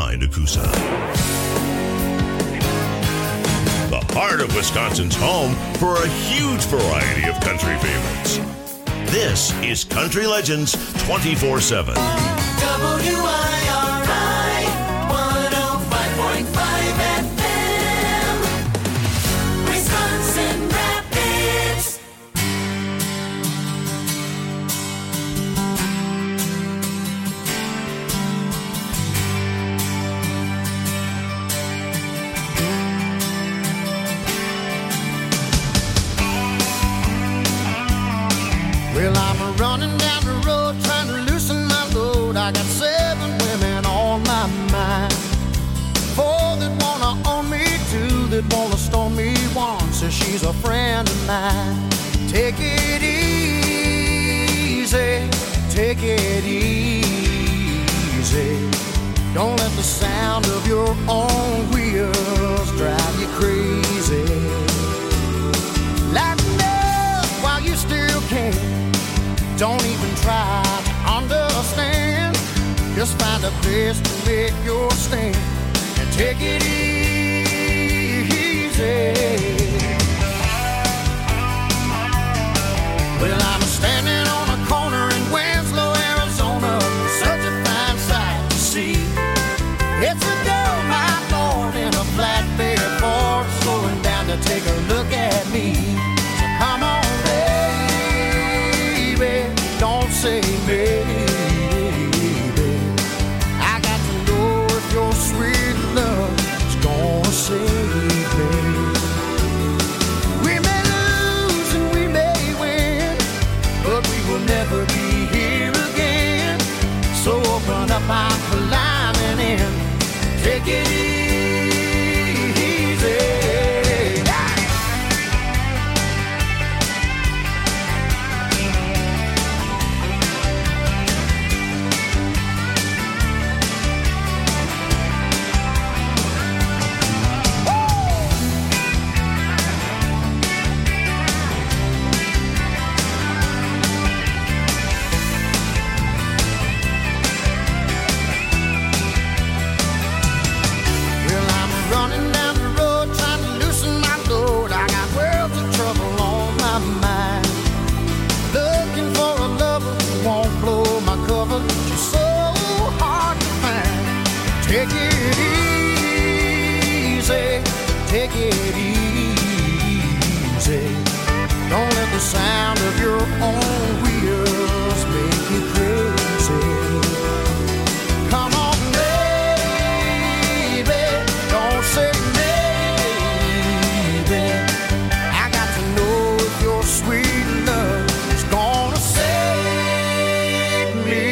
find a Coosa. The heart of Wisconsin's home for a huge variety of country favorites. This is Country Legends 24/7. WIRI 105.5 FM, Wisconsin Rapids. Well, I'm running down the road trying to loosen my load. I got 7 women on my mind. 4 that wanna own me, 2 that wanna stone me, 1 says she's a friend of mine. Take it easy, take it easy. Don't let the sound of your own wheels drive you crazy. Lighten up while you still can. Don't even try to understand. Just find a place to make your stand and take it easy. Well, I'm standing on a corner in Winslow, Arizona. Such a fine sight to see. It's a girl, my lord, in a flatbed Ford, slowing down to take a look at me. So come on, don't say maybe. I got to know if your sweet love is gonna save me. We may lose and we may win, but we will never be here again. So open up our climbing in, take it easy. Take it easy, take it easy. Don't let the sound of your own wheels make you crazy. Come on, baby, don't say maybe. I got to know if your sweet love is gonna save me.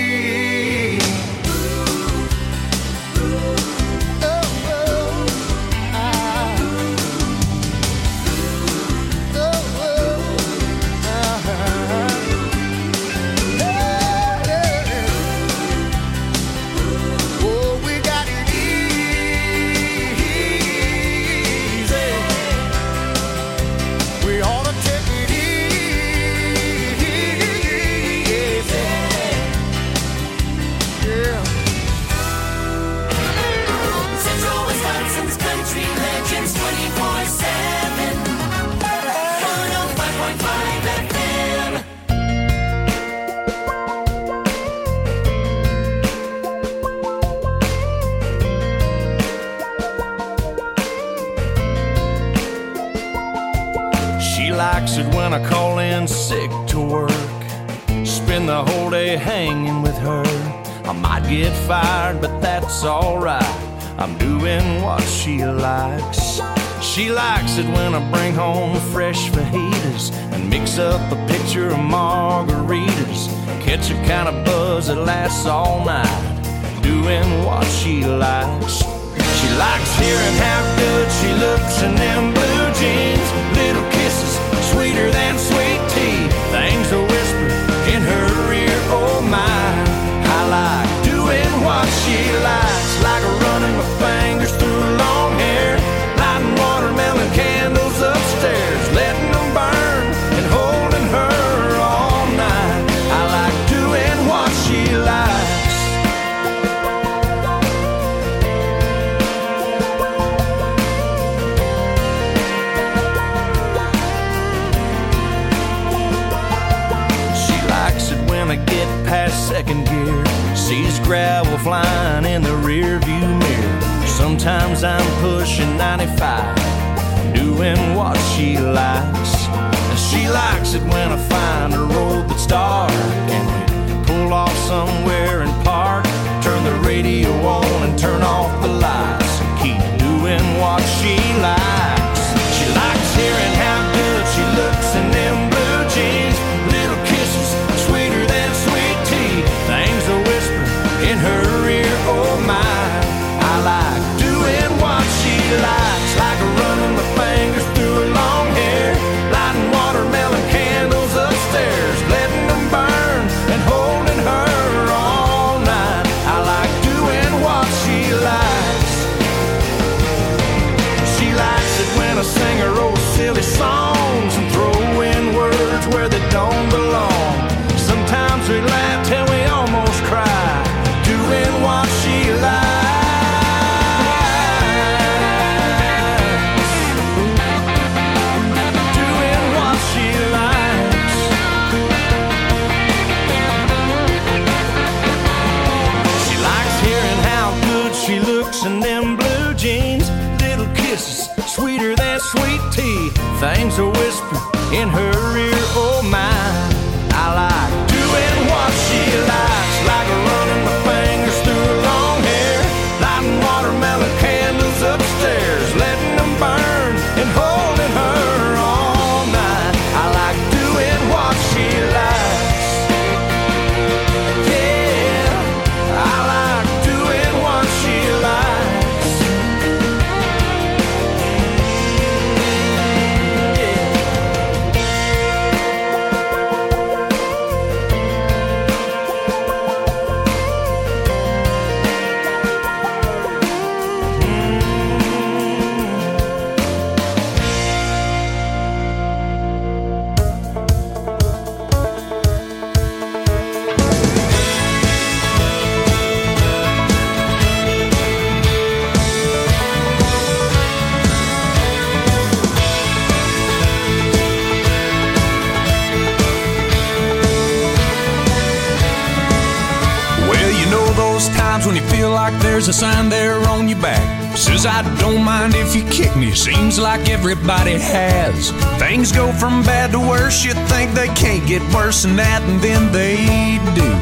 When I call in sick to work, spend the whole day hanging with her. I might get fired, but that's alright. I'm doing what she likes. She likes it when I bring home fresh fajitas and mix up a pitcher of margaritas. Catch a kind of buzz that lasts all night, doing what she likes. She likes hearing how good she looks in them blue jeans. Little kisses, sweeter than sweet tea. Things are whispered in her ear, oh my. I like doing what she likes, like running my fingers through long hair, lighting watermelon candles upstairs, letting them burn and holding her all night. I like doing what she likes. rear view mirror. Sometimes I'm pushing 95, doing what she likes. And she likes it when I find a road that's dark and we pull off somewhere and park. Turn the radio on and turn off the lights and keep doing what she likes. She likes hearing how good she looks in them blue jeans. Little kisses sweeter than sweet tea. Things a whisper in her ear, oh my. I like doing what she likes, like running my fingers through her long hair, lighting watermelon candles upstairs, letting them burn and holding her all night. I like doing what she likes. She likes it when I sing her old silly songs and throw in words where they don't belong. Sometimes we laugh till we almost cry, doing what she likes. In them blue jeans, little kisses sweeter than sweet tea. Things a whisper in her ear, oh my. I like doing what she likes, like running my fingers through her long hair, lighting watermelon candles upstairs, letting them burn and holding her all night. I like doing what she likes. Yeah, I like doing what she likes. When you feel like there's a sign there on your back says I don't mind if you kick me. Seems like everybody has. Things go from bad to worse. You think they can't get worse than that, and then they do.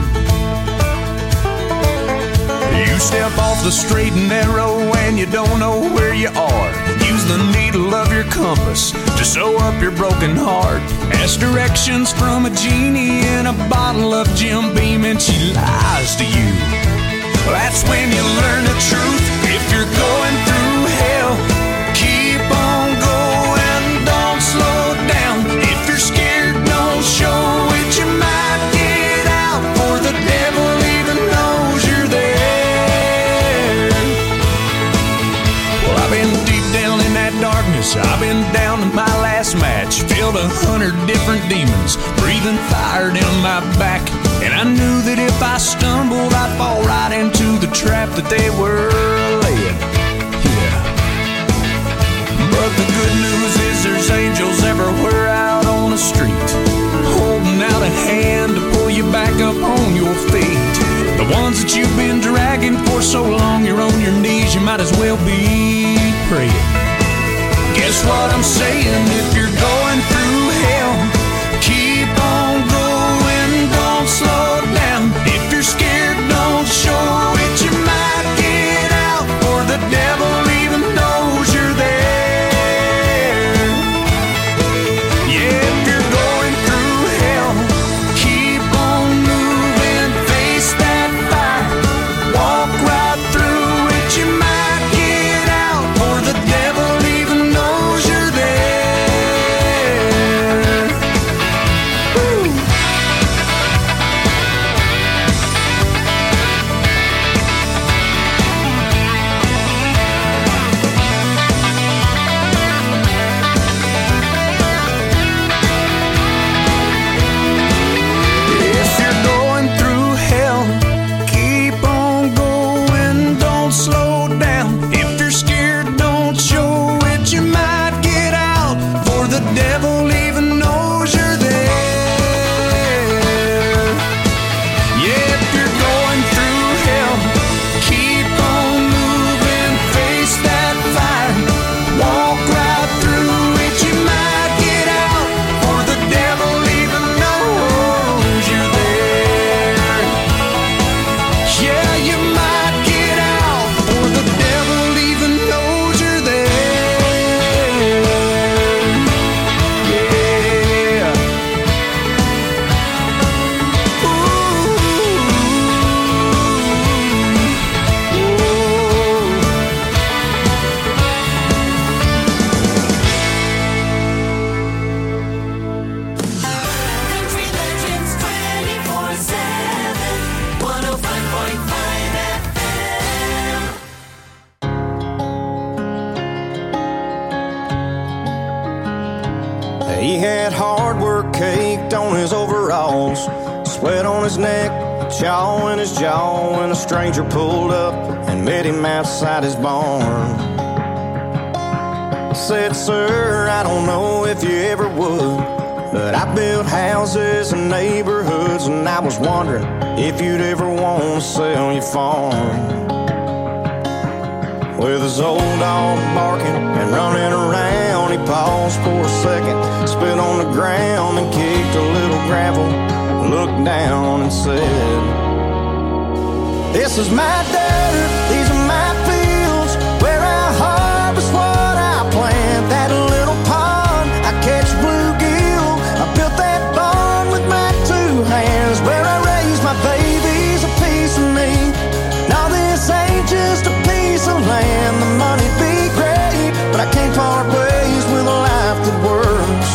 You step off the straight and narrow and you don't know where you are. Use the needle of your compass to sew up your broken heart. Ask directions from a genie in a bottle of Jim Beam and she lies to you. That's when you learn the truth. If you're going through hell, keep on going, don't slow down. If you're scared, don't show it. You might get out, for the devil even knows you're there. Well, I've been deep down in that darkness. I've been down to my last match. Filled 100 different demons, breathing fire down my back. And I knew that if I stumbled, I'd fall right into the trap that they were laying. Yeah. But the good news is there's angels everywhere out on the street, holding out a hand to pull you back up on your feet. The ones that you've been dragging for so long, you're on your knees, you might as well be praying. Guess what I'm saying? If you're going through hell, keep on going, don't slow down. If you're scared, don't show it. You might get out, for the devil even knows you're there. Yeah, if you're going through hell, keep on moving, face that fire, walk right through it. You might get out, for the devil even knows you're there. He had hard work caked on his overalls, sweat on his neck, jaw in his jaw, when a stranger pulled up and met him outside his barn. Said, "Sir, I don't know if you ever would, but I built houses and neighborhoods, and I was wondering if you'd ever want to sell your farm." With his old dog barking and running around, he paused for a second, spit on the ground and kicked a little gravel, looked down and said, "This is my dirt, these are my fields, where I harvest what I plant. That little pond, I catch bluegill, I built that barn with my two hands, where I raise my babies, a piece of me. Now this ain't just a piece of land, the money'd be great, but I can't part ways with a life that works.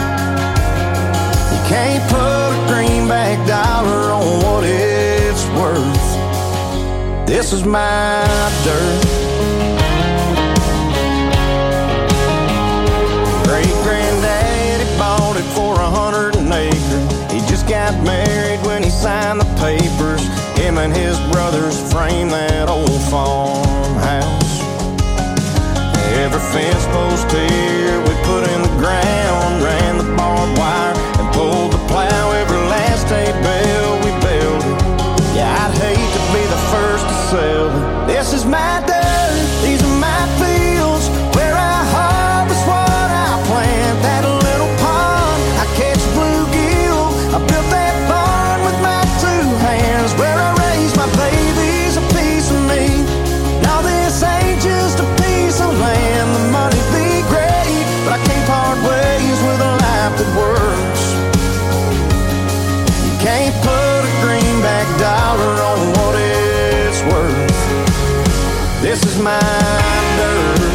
You can't put a greenback dollar on what it's worth. This is my dirt." Great-granddaddy bought it for 100 an acre. He just got married when he signed the papers. Him and his brothers framed that old farmhouse. Every fence post here we put in the ground, ran the barbed wire and pulled the plow. Every last hay bale we built it. Yeah, I'd hate to be the first to sell it. This is my dirt, these are my fields, where I harvest what I plant. That little pond, I catch bluegill, I built that barn with my two hands, where I raise my babies, a piece of me. Now this ain't just a piece of land, the money'd be great, but I can't part ways with a life that works. You can't put a greenback dollar on what it's worth. This is my dirt.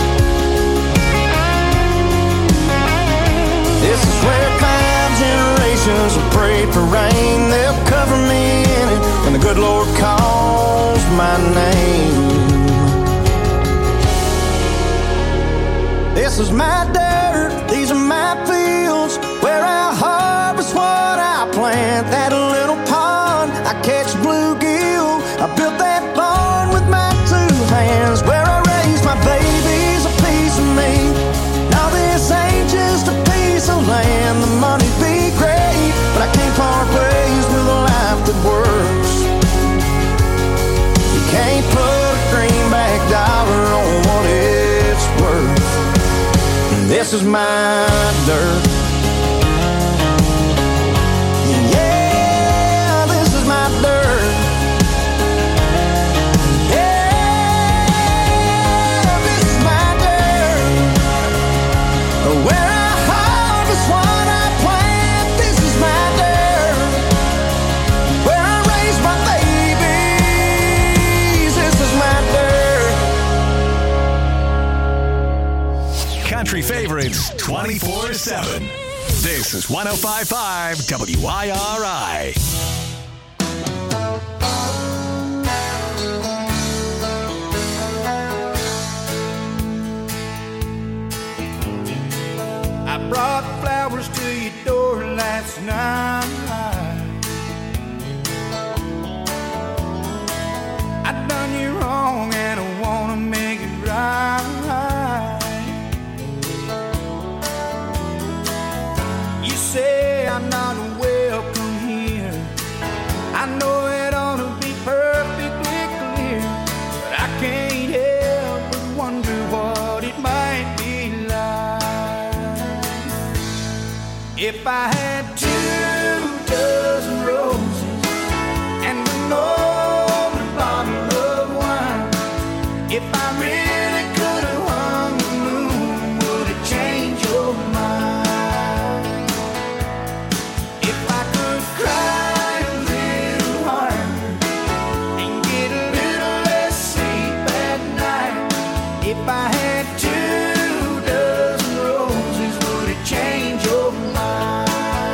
This is where 5 generations have prayed for rain. They'll cover me in it when the good Lord calls my name. This is my dirt, these are my fields, where I harvest what I plant. That little pond, I catch bluegill, I built that barn with my two hands, where I raise my babies, a piece of me. Now this ain't just a piece of land, the money'd be great, but I can't part ways with a life that works. You can't put a greenback dollar on what it's worth. This is my dirt. Yeah, this is my dirt. Yeah, this is my dirt. Where I harvest what I plant. This is my dirt. Where I raise my babies. This is my dirt. Country favorites 24/7. This is 105.5 WIRI. I brought flowers to your door last night. I done you wrong and I wanna make it right. You say I'm not welcome here. I know it ought to be perfectly clear, but I can't help but wonder what it might be like if I had 2 dozen roses and an older bottle of wine. If I really could have hung the moon, would it change your mind? If I could cry a little harder and get a little less sleep at night. If I had 2 dozen roses, would it change your mind?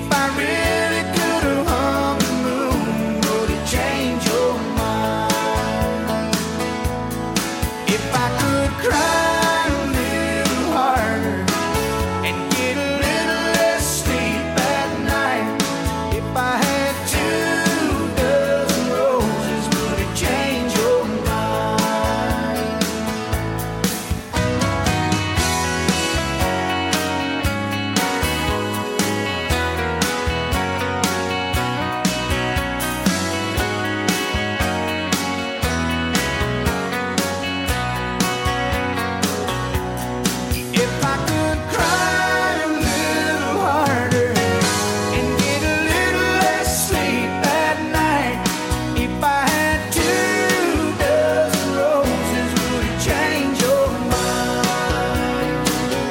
If I really could have hung the moon, would it change your mind? If I could cry a little harder and get a little less sleep at night, if I had 2 dozen roses, would it change your mind? If I could cry a little harder and get a little less sleep at night, if I had 2 dozen roses, would it change your mind?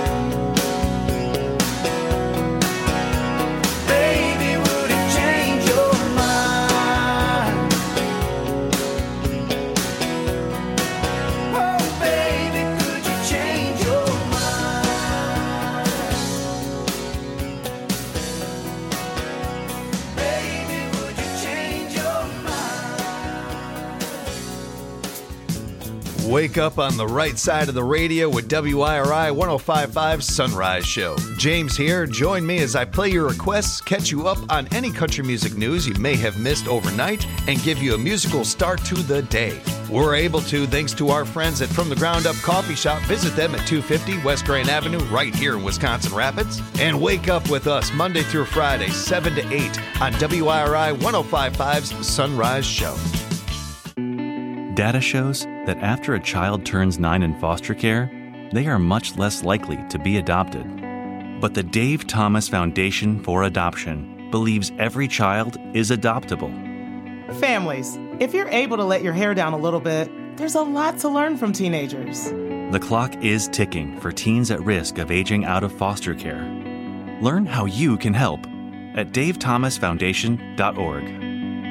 Baby, would it change your mind? Oh, baby, could you change your mind? Baby, would you change your mind? Wake up on the right side of the radio with WIRI 1055 Sunrise Show. James here. Join me as I play your requests, catch you up on any country music news you may have missed overnight, and give you a musical start to the day. We're able to thanks to our friends at From the Ground Up Coffee Shop. Visit them at 250 West Grand Avenue right here in Wisconsin Rapids. And wake up with us Monday through Friday, 7 to 8 on WIRI 1055's Sunrise Show. Data shows that after a child turns 9 in foster care, they are much less likely to be adopted. But the Dave Thomas Foundation for Adoption believes every child is adoptable. Families, if you're able to let your hair down a little bit, there's a lot to learn from teenagers. The clock is ticking for teens at risk of aging out of foster care. Learn how you can help at davethomasfoundation.org.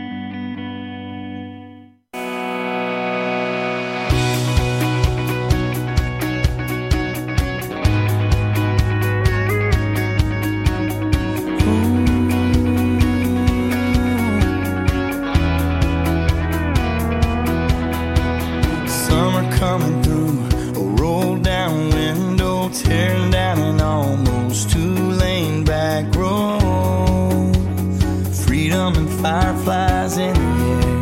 Summer coming through, a roll down window, tearing down an almost 2-lane back road. Freedom and fireflies in the air.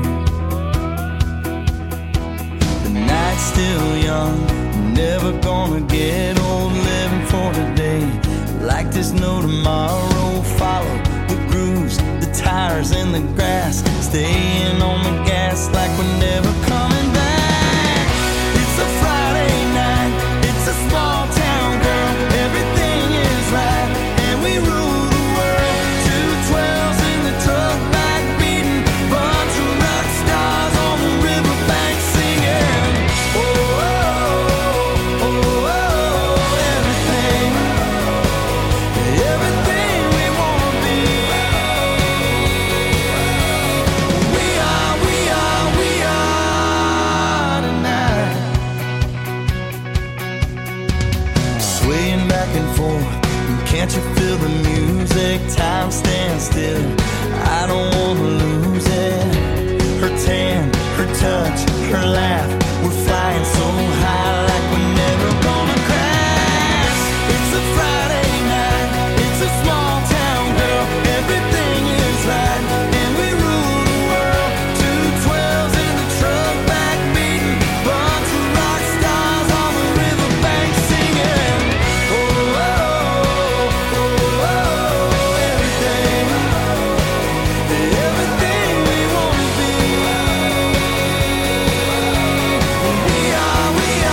The night's still young, never gonna get old, living for today. Like there's no tomorrow, follow the grooves, the tires in the grass, staying on the gas like we're never coming back. It's a Friday night, it's a small town girl, everything is right, and we rule the world. 212s in the truck back beating, bunch of rock stars on the riverbank singing. Oh, oh, oh, oh, oh, everything, everything we wanna be. We are tonight. Swaying back and forth, can't you feel the music? Time stands still, I don't wanna lose it. Her tan, her touch, her laugh, we're flying so high like we're never gonna crash. It's a Friday night, it's a small town girl, everything is right, and we rule the world. 212s in the truck back beating, bunch of rock stars on the riverbank singing. Oh, oh, oh, oh, oh, everything, everything we wanna be. We are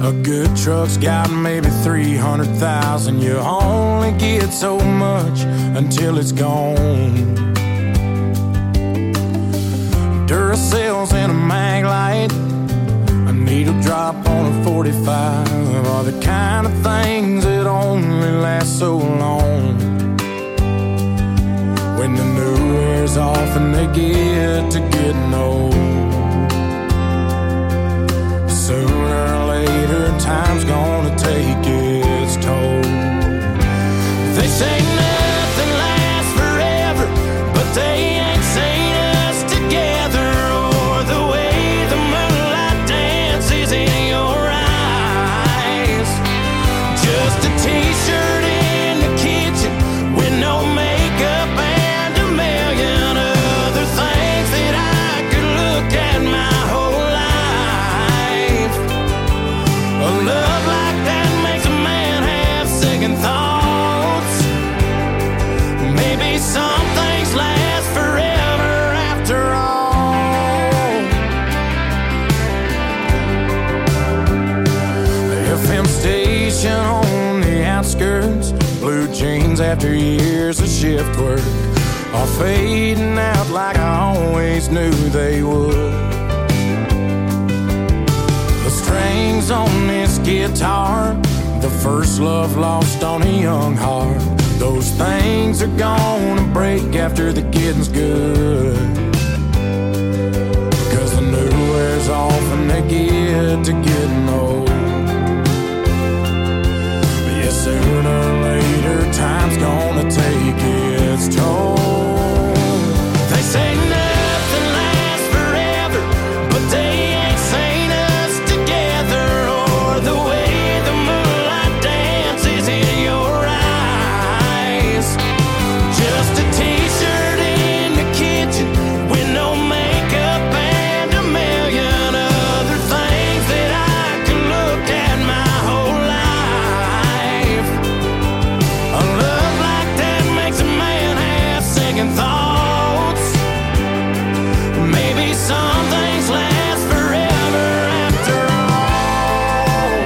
A good truck's got maybe 300,000. You only get so much until it's gone. Duracells and a mag light, a needle drop on a 45 are the kind of things that only last so long. When the new wears off and they get to getting old, sooner or later time's gonna take its toll. They say nothing lasts forever, but they ain't seen us together, or the way the moonlight dances in your eyes. Just a t-shirt in the kitchen with no makeup and a million other things that I could look at my whole life. A love like that makes a man have second thoughts. Maybe some things last forever after all. The FM station on the outskirts, blue jeans after years of shift work, are fading out like I always knew they would. The strings on this guitar, the first love lost on a young heart, those things are gonna break after the getting's good. Cause the new wears off and they get to getting old. But yeah, sooner or later time's gonna take its toll. They say nothing lasts forever, but they ain't seen us together, or the way the moonlight dances in your eyes. Just a t-shirt in the kitchen with no makeup and a million other things that I can look at my whole life. A love like that makes a man have second thoughts. Maybe some things last forever after all.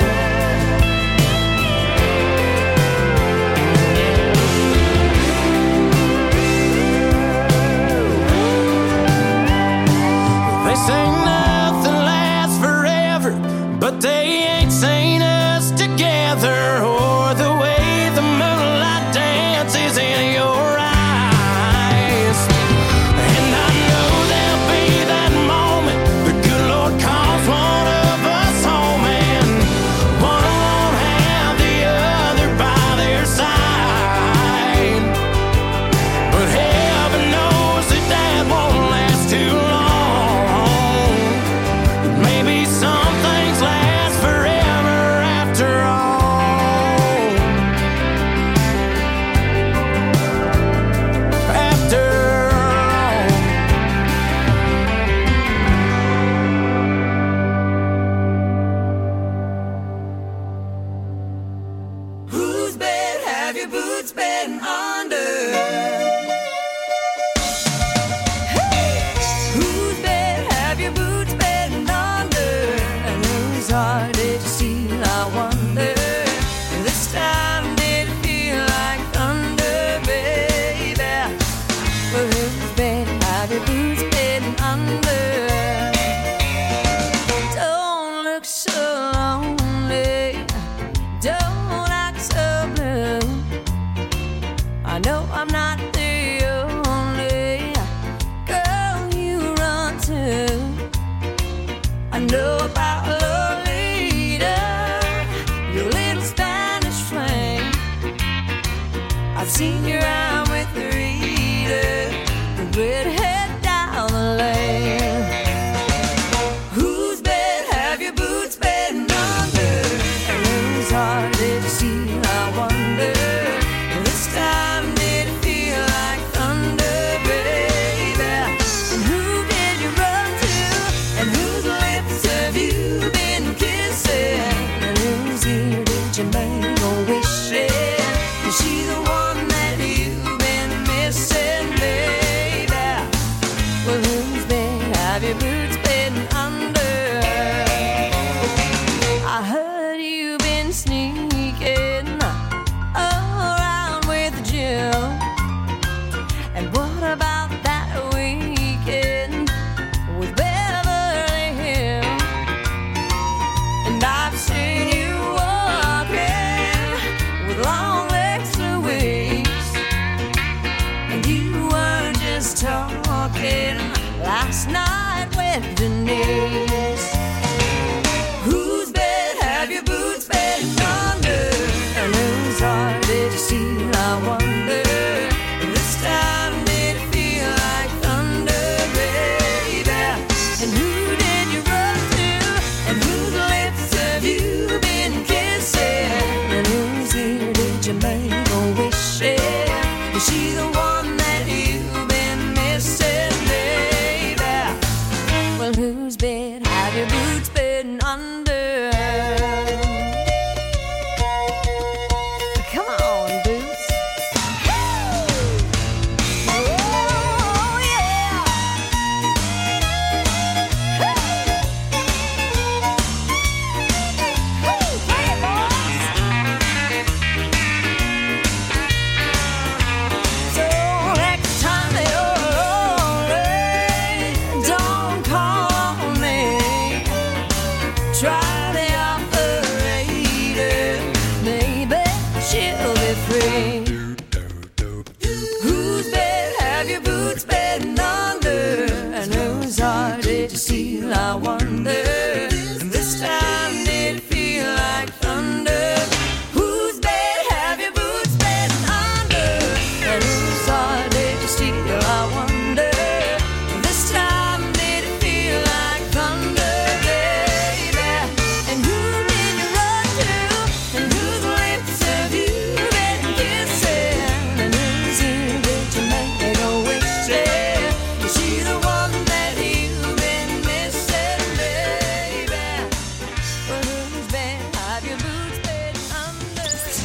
They say nothing lasts forever, but they ain't seen us together, or the way the moonlight dances in your eyes. And I know there'll be that moment the good Lord calls one of us home, and one won't have the other by their side. But heaven knows that that won't last too long. Maybe some things last forever after all. After all. Whose bed have your boots been under? Whose bed have your boots been under? And whose heart did you steal, I wonder? This time did it feel like thunder, baby? But whose bed have your boots been under? Don't look so lonely, don't act so blue. I know I'm not the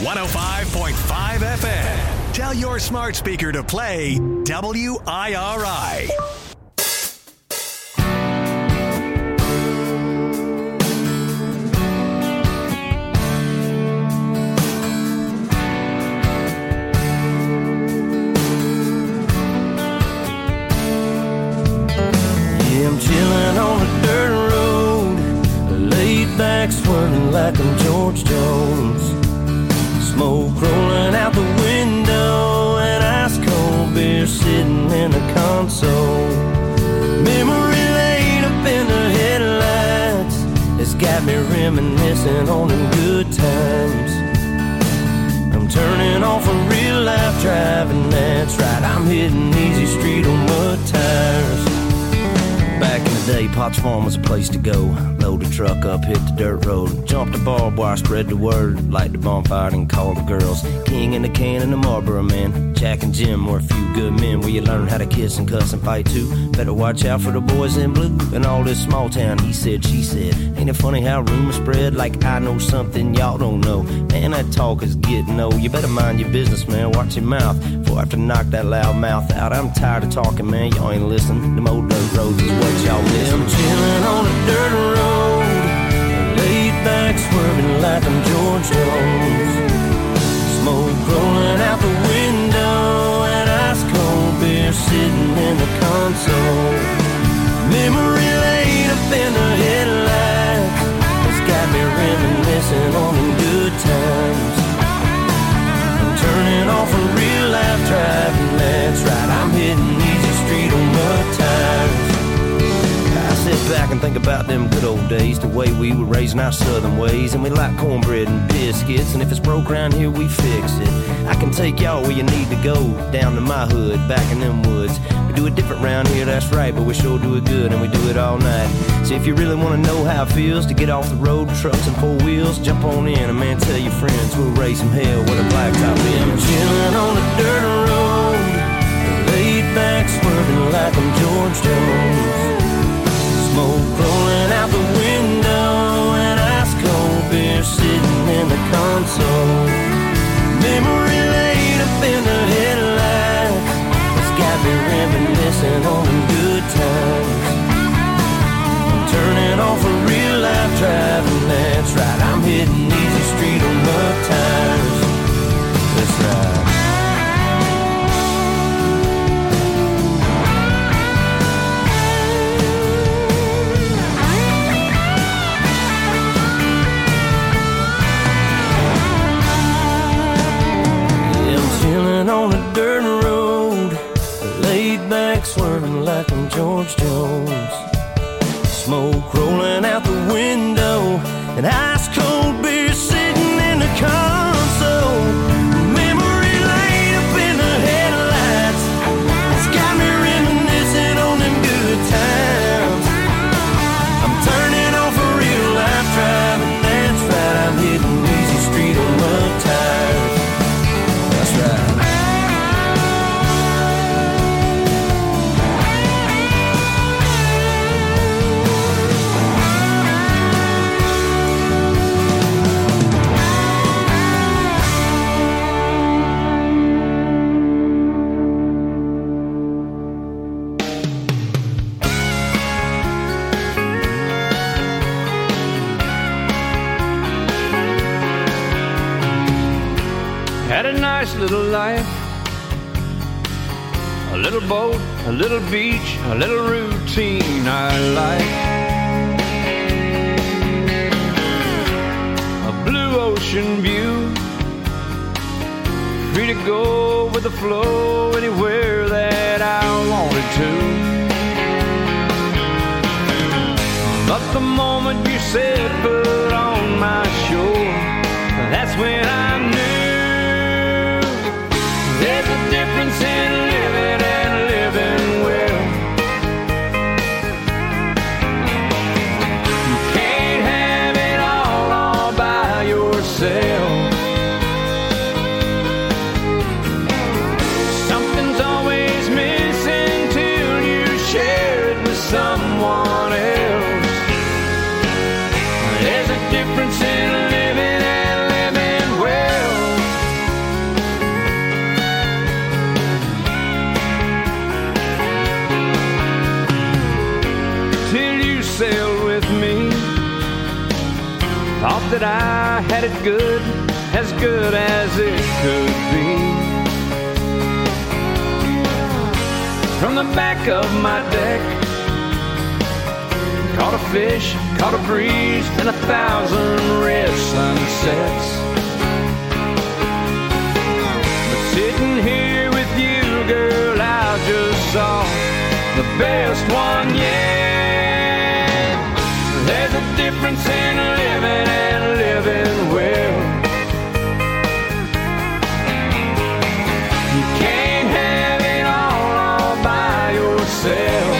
105.5 FM. Tell your smart speaker to play WIRI. I'm chilling on a dirt road, laid back swerving like I'm George Jones. Smoke rolling out the window and ice cold beer sitting in the console. Memory lane up in the headlights, it's got me reminiscing on them good times. I'm turning off a real life driving, that's right, I'm hitting easy street on mud tires. Back in the day, Potts Farm was a place to go. Load the truck up, hit the dirt road, jump the barbed wire, spread the word, light the bonfire and call the girls. King and the can and the Marlboro man, Jack and Jim were a few good men where you learn how to kiss and cuss and fight too. Better watch out for the boys in blue and all this small town he said, she said. Ain't it funny how rumors spread like I know something y'all don't know? Man, that talk is getting old. You better mind your business, man, watch your mouth before I have to knock that loud mouth out. I'm tired of talking, man, y'all ain't listening. Them old dirt roads is what y'all miss. I'm chilling on a dirt road, laid back swerving like I'm George Jones. Smoke rolling out the window and ice cold beer sitting in the console. Memory lane up in the headlights, it's got me reminiscing on them good times. I'm turning off a real life driving, that's right, I'm hitting easy street on mud tires. I sit back and think about them good old days, the way we were raising our southern ways, and we like cornbread and biscuits, and if it's broke around here, we fix it. I can take y'all where you need to go, down to my hood, back in them woods. We do it different round here, that's right, but we sure do it good, and we do it all night. So if you really want to know how it feels to get off the road, trucks and four wheels, jump on in, and man, tell your friends we'll raise some hell with a blacktop in. I'm chilling on a dirt road, laid back swerving like I'm George Jones. Smoke rolling out the window and ice cold beer sitting in the console. Memory lane up in the headlights, it's got me reminiscing on them good times. I'm turning off a real life driving, that's right, I'm hitting easy street on mud tires. That's right. On a dirt road, laid back swerving like I'm George Jones. Smoke rolling out the window and ice cold beer sitting in the console. Memory lane up in the headlights, it's got me reminiscing on them good times. I'm turning off a real life driving, that's right, I'm hitting easy street on mud tires. That's right. Had a nice little life, a little boat, a little beach, a little routine I like. A blue ocean view, free to go with the flow anywhere that I wanted to. But the moment you said put on my shore, that's when I knew there's a difference in living and living well. You can't have it all by yourself. Something's always missing till you share it with someone else. that I had it good as it could be. From the back of my deck, caught a fish, caught a breeze, and 1,000 red sunsets. But sitting here with you, girl, I just saw the best one yet. There's a difference in living and living well. You can't have it all by yourself.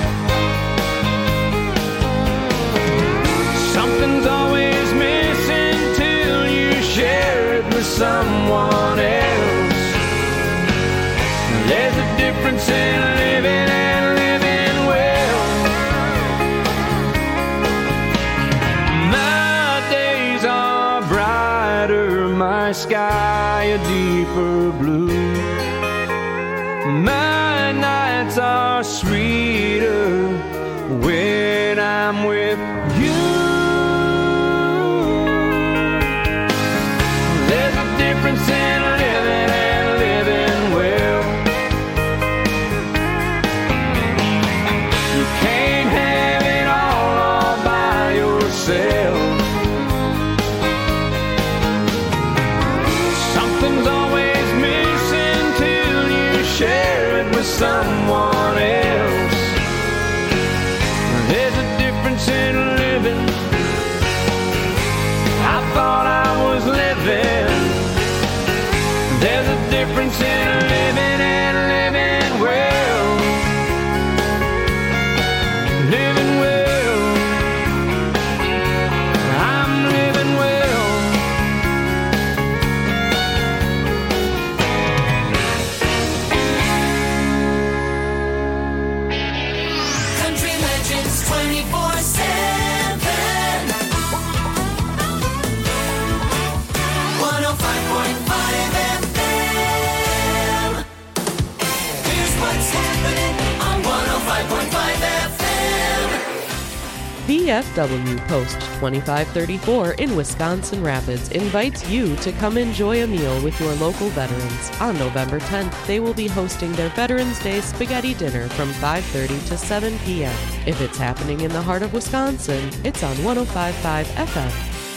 Something's always missing till you share it with someone else. There's a difference in living and living well. My days are brighter, my sky a deeper blue. My nights are sweeter when I'm with you. There's a difference in living and living well. You can't have it all by yourself. Something's always missing till you share it with someone else. There's a difference in living. I thought I was living. There's a difference in living and living well. Living well. I'm living well. Country Legends 24/7. 105.5 FM. Here's what's happening on 105.5 FM. VFW Post 2534 in Wisconsin Rapids invites you to come enjoy a meal with your local veterans. On November 10th, they will be hosting their Veterans Day Spaghetti Dinner from 5:30 to 7 p.m. If it's happening in the heart of Wisconsin, it's on 105.5 FM.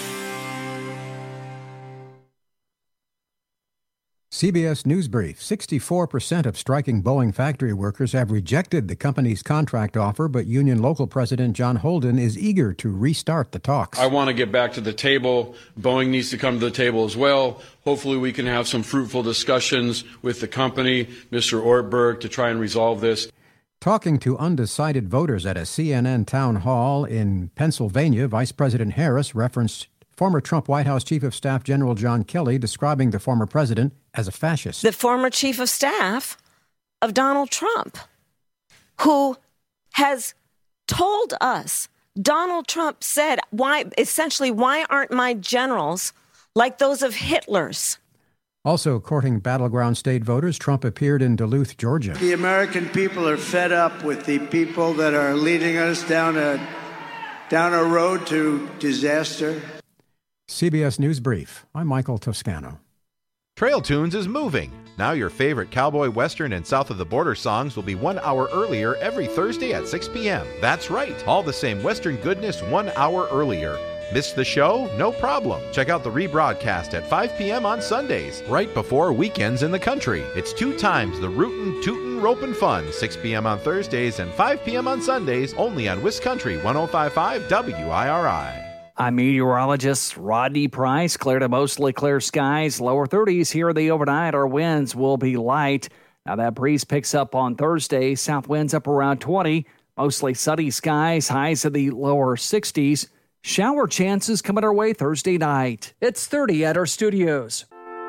CBS News Brief. 64% of striking Boeing factory workers have rejected the company's contract offer, but Union Local President John Holden is eager to restart the talks. I want to get back to the table. Boeing needs to come to the table as well. Hopefully we can have some fruitful discussions with the company, Mr. Ortberg, to try and resolve this. Talking to undecided voters at a CNN town hall in Pennsylvania, Vice President Harris referenced former Trump White House Chief of Staff General John Kelly describing the former president as a fascist. The former chief of staff of Donald Trump, who has told us, Donald Trump said, why aren't my generals like those of Hitler's? Also courting battleground state voters, Trump appeared in Duluth, Georgia. The American people are fed up with the people that are leading us down a road to disaster. CBS News Brief. I'm Michael Toscano. Trail Tunes is moving. Now your favorite cowboy, western, and south of the border songs will be 1 hour earlier every Thursday at 6 p.m. That's right, all the same western goodness 1 hour earlier. Missed the show? No problem. Check out the rebroadcast at 5 p.m. on Sundays, right before weekends in the country. It's 2 times the rootin', tootin', ropin' fun, 6 p.m. on Thursdays and 5 p.m. on Sundays, only on WisCountry 105.5 WIRI. I'm meteorologist Rodney Price. Clear to mostly clear skies, lower 30s here in the overnight. Our winds will be light. Now that breeze picks up on Thursday. South winds up around 20. Mostly sunny skies, highs in the lower 60s. Shower chances coming our way Thursday night. It's 30 at our studios.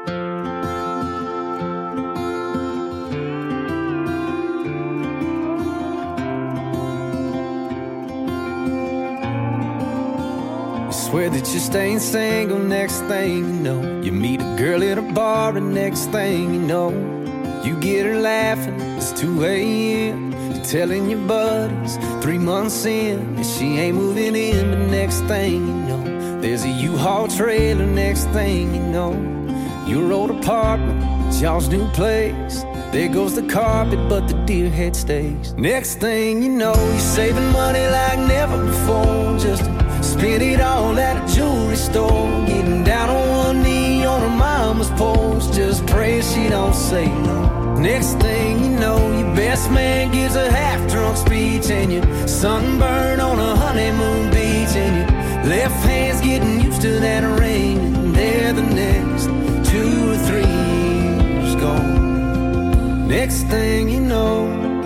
Swear that you're staying single, next thing you know, you meet a girl at a bar, and next thing you know, you get her laughing, it's 2 a.m. You're telling your buddies 3 months in, and she ain't moving in, but next thing you know, There's a U-Haul trailer, next thing you know, your old apartment, it's y'all's new place. There goes the carpet, but the deer head stays. Next thing you know, you're saving money like never before, just to spend it all at a jewelry store. Getting down on one knee on her mama's porch, just praying she don't say no. Next thing you know, your best man gives a half-drunk speech, and you're sunburned on a honeymoon beach, and your left hand's getting used to that ring, and there the next 2 or 3 years gone. Next thing you know,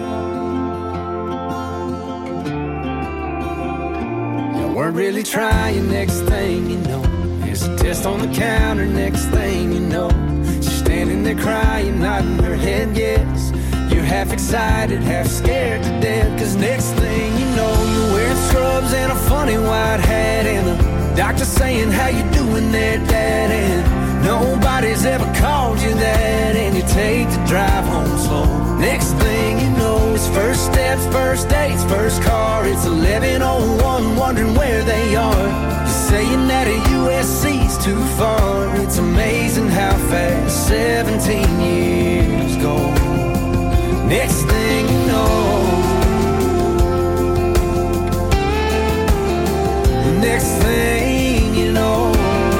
you weren't really trying. Next thing you know, there's a test on the counter. Next thing you know, she's standing there crying, nodding her head yes. You're half excited, half scared to death, 'cause next thing you know, you're wearing scrubs and a funny white hat, and the doctor saying, how you doing there, Dad? And nobody's ever called you that, and you take the drive home slow. Next thing you know, it's first steps, first dates, first car. It's 11:01, wondering where they are. You're saying that a USC's too far. It's amazing how fast 17 years go. Next thing you know, next thing you know,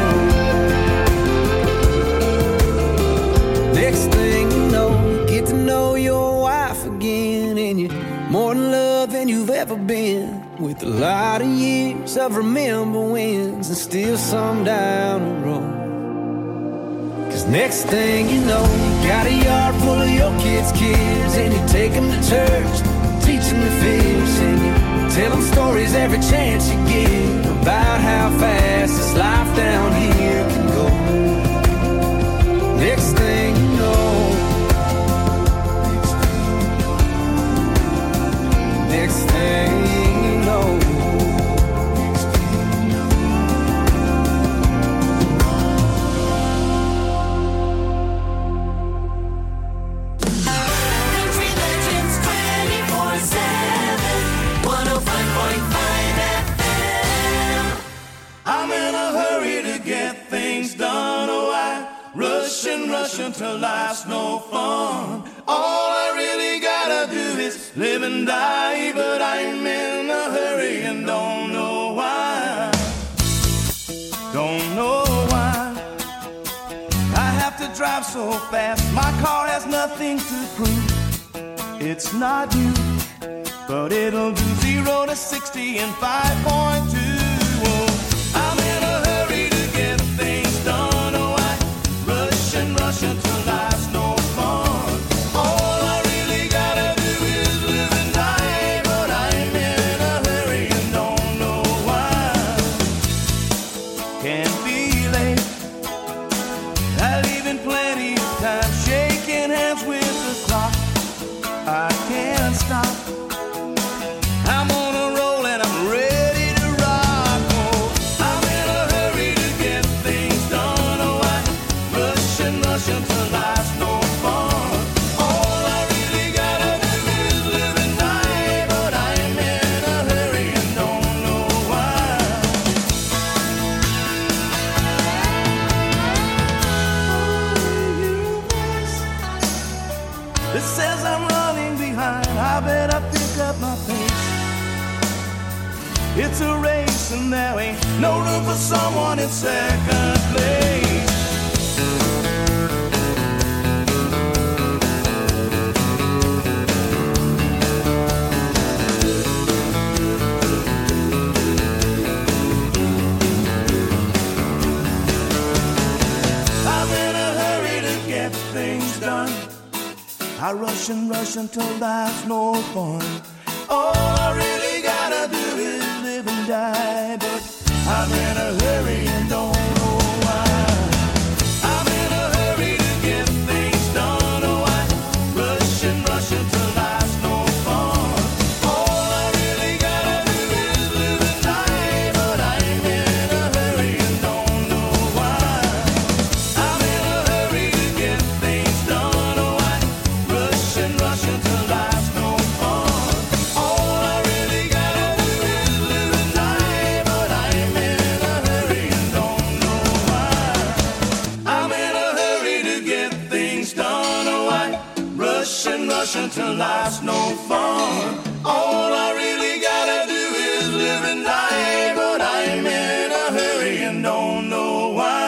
next thing you know, you get to know your wife again, and you're more in love than you've ever been, with a lot of years of remember wins and still some down the road. 'Cause next thing you know, you got a yard full of your kids' kids, and you take them to church, teach them to fish, and you tell them stories every chance you get about how fast this life down here can go. Next thing you know, next thing you know, Country Legends 24/7, 105.5 FM. I'm in a hurry to get things done. Oh, I rush and rush until life's no fun. All I really gotta do is live and die, but I'm in a hurry and don't know why. Don't know why I have to drive so fast. My car has nothing to prove. It's not new, but it'll do 0 to 60 in 5.2. Oh, I'm in a hurry to get things done. Oh, I rush and rush until life's no fun. All I really gotta do is live and die, but I'm in a hurry and don't know why. Can't be late, I leave in plenty of time, shaking hands with the clock. I can't stop, I'm on a roll and I'm ready to rock. Oh, I'm in a hurry to get things done. Oh, I rush and rush until life's no fun. All I really gotta do is live and die, but I'm in a hurry and don't know why. It says I'm running behind, I better pick up my pace. It's a race and there ain't no room for someone in second place. I'm in a hurry to get things done. I rush and rush until life's no fun. All I really gotta do is live and die, but I'm in a hurry and don't know why. I'm in a hurry to get things done. Oh, I rush and rush until life's no fun. All I really gotta do is live and die, but I'm in a hurry and don't know why. I'm in a hurry to get things done. Oh, I rush and rush until life's no fun. All I really gotta do is live and die, but I'm in a hurry rushing till life's no fun. All I really gotta do is live and die, but I'm in a hurry and don't know why.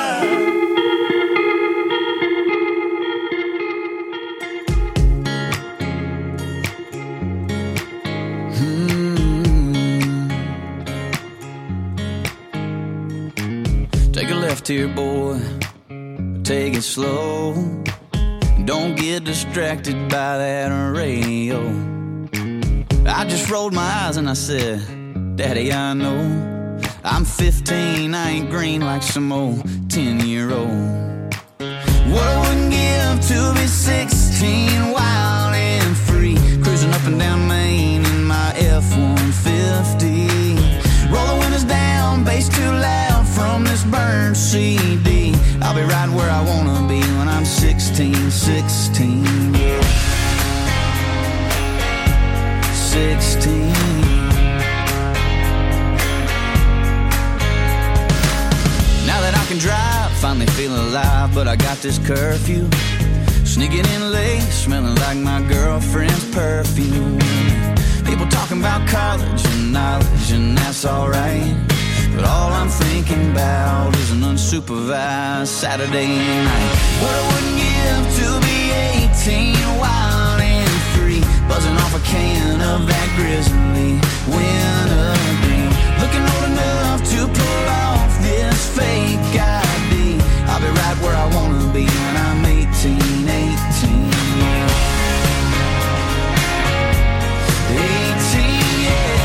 Take a left here, boy. Take it slow. Don't get distracted by that radio. I just rolled my eyes and I said, Daddy, I know I'm 15, I ain't green like some old 10-year-old. What I wouldn't give to be 16, wild and free, cruising up and down Main in my F-150. Roll the windows down, bass too loud from this burned CD. I'll be right where I wanna be when I'm 16, yeah. 16. Now that I can drive, finally feeling alive, but I got this curfew. Sneaking in late, smelling like my girlfriend's perfume. People talking about college and knowledge, and that's alright. But all I'm thinking about is an unsupervised Saturday night. What I wouldn't give to be 18, wild and free, buzzing off a can of that grizzly wintergreen. Looking old enough to pull off this fake ID. I'll be right where I wanna be when I'm 18, yeah. 18, yeah.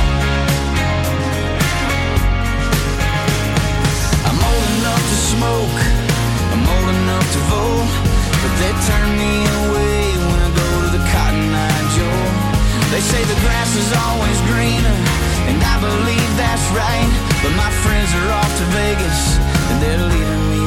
I'm old enough to smoke, I'm old enough to vote, but they turn me away when I go to the Cotton Eye Joe. They say the grass is always greener, and I believe that's right, but my friends are off to Vegas, and they're leaving me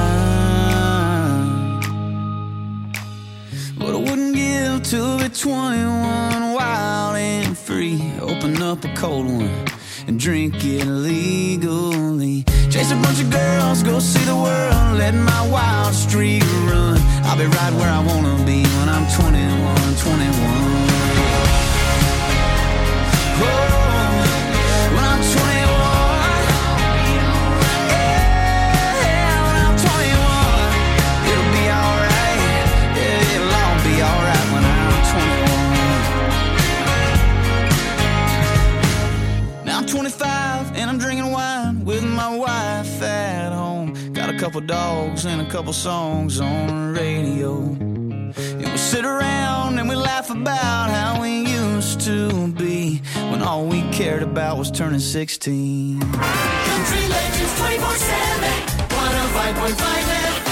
behind. But I wouldn't give to be 21, wild and free, open up a cold one and drink it legally. Chase a bunch of girls, go see the world, let my wild streak run. I'll be right where I wanna be when I'm 21, 21. Oh, when I'm 21. Yeah, when I'm 21. It'll be alright. Yeah, it'll all be alright when I'm 21. Now I'm 25 and I'm drinking wine with my wife at home. Got a couple dogs and a couple songs on the radio. And we sit around and we laugh about how we used to be when all we cared about was turning 16. Country Legends 24/7, 105.5 FM.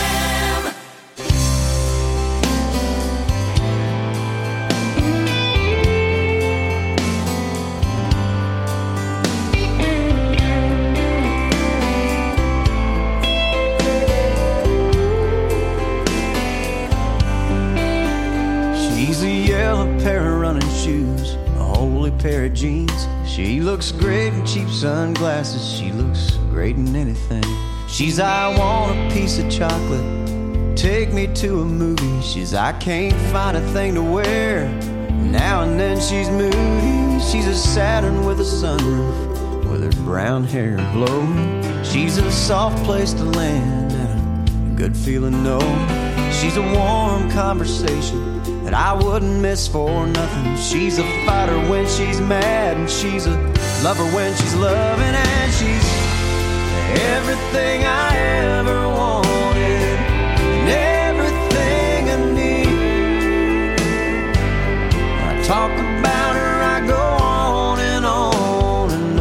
She's a yellow pair of running shoes, a holy pair of jeans. She looks great in cheap sunglasses. She looks great in anything. She's I want a piece of chocolate, take me to a movie. She's I can't find a thing to wear. Now and then she's moody. She's a Saturn with a sunroof, with her brown hair blowing. She's a soft place to land and a good feeling no. She's a warm conversation that I wouldn't miss for nothing. She's a fighter when she's mad, and she's a lover when she's loving, and she's everything I ever wanted and everything I need. When I talk about her, I go on and on and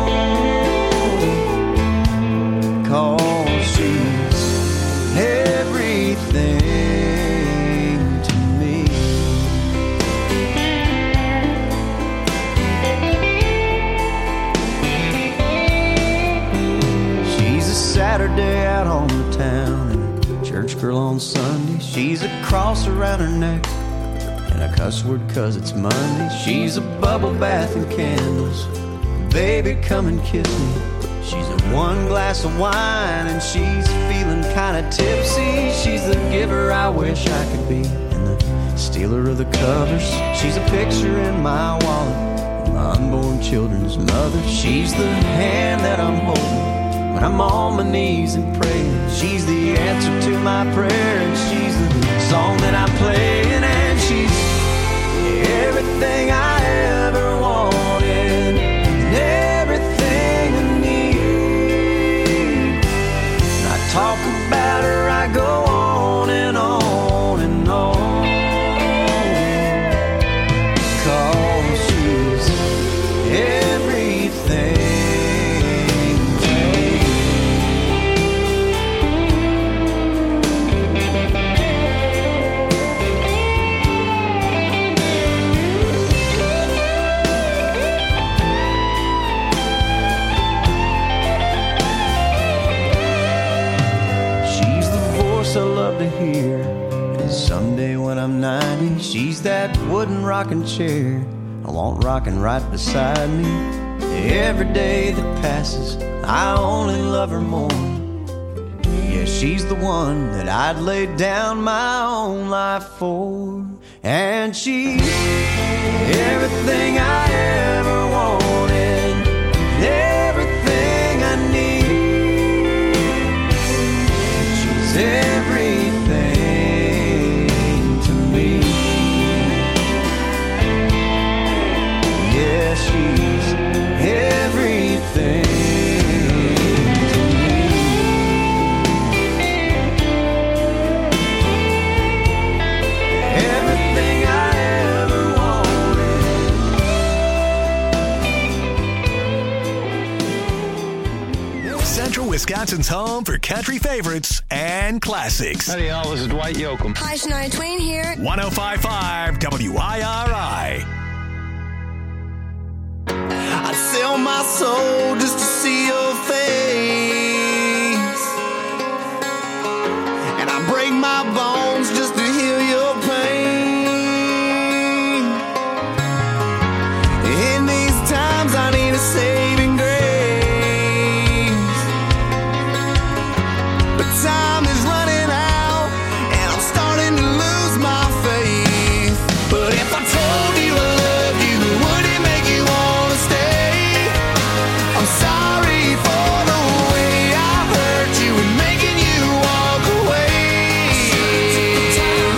on, 'cause she's everything. Saturday out on the town and a church girl on Sunday. She's a cross around her neck and a cuss word 'cause it's Monday. She's a bubble bath and candles. Baby, come and kiss me. She's a one glass of wine and she's feeling kinda tipsy. She's the giver I wish I could be, and the stealer of the covers. She's a picture in my wallet, my unborn children's mother. She's the hand that I'm holding when I'm on my knees and praying. She's the answer to my prayer, and she's the song that I'm playing, and she's everything I ever wanted, and everything I need. When I talk about her, I go on and on and on, 'cause she's everything to me. She's the voice I love to hear, and someday when I'm 90, she's that wooden rocking chair I want rocking right beside me. Every day that passes, I only love her more. Yeah, she's the one that I'd lay down my own life for. And she's everything I ever wanted, everything I need. She's everything to me. Yeah, she's everything to me. Everything I ever wanted. Central Wisconsin's home for country favorites and classics. Howdy, y'all. This is Dwight Yoakam. Hi, Shania Twain here. 105.5 WIRI. I'd sell my soul just to see your face, and I break my bones just to heal your pain. In these times I need a saving grace, but time is running out and I'm starting to lose my faith. But if I told you I loved you, would it make you wanna stay? I'm sorry for the way I hurt you and making you walk away.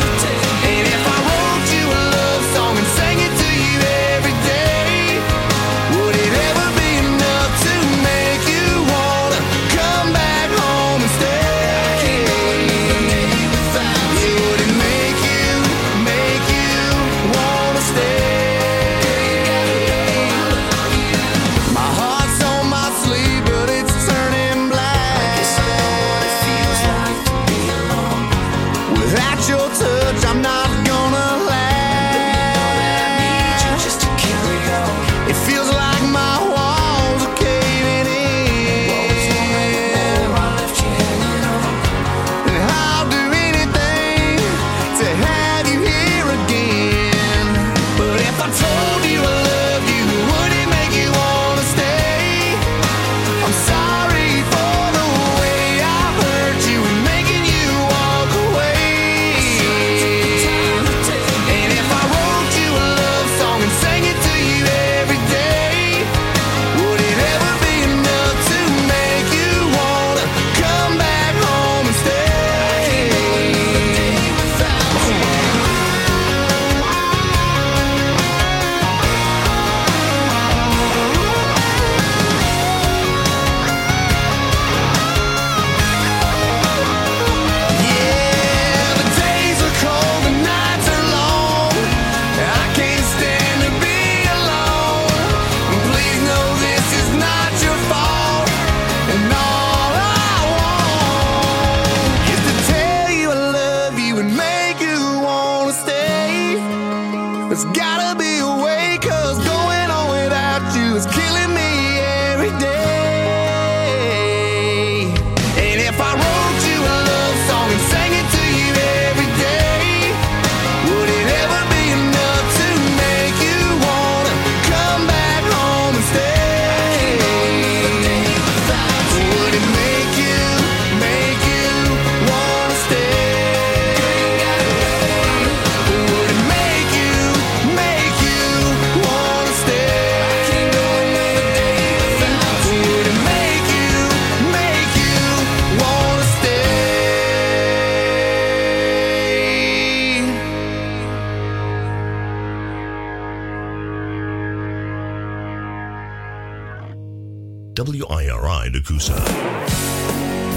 WIRI Nakusa.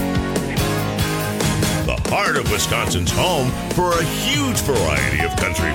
The heart of Wisconsin's home for a huge variety of country